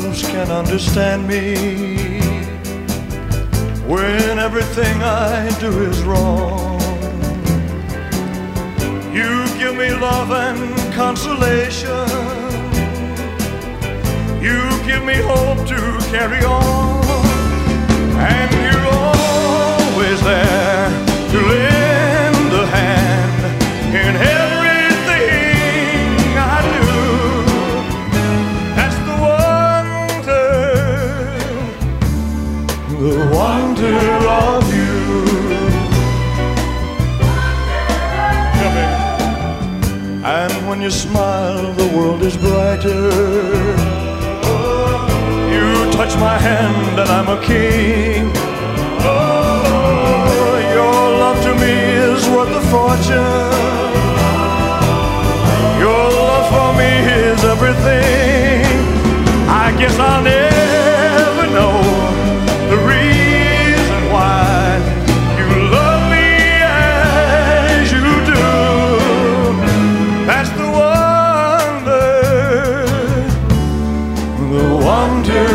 else can understand me when everything I do is wrong. You give me love and consolation. You give me hope to carry on. And you're always there to lend a hand in everything I do. That's the wonder of you. And when you smile, the world is brighter. You touch my hand and I'm a king. Oh, your love to me is worth a fortune. Your love for me is everything. I guess I'll never know the reason why you love me as you do. That's the wonder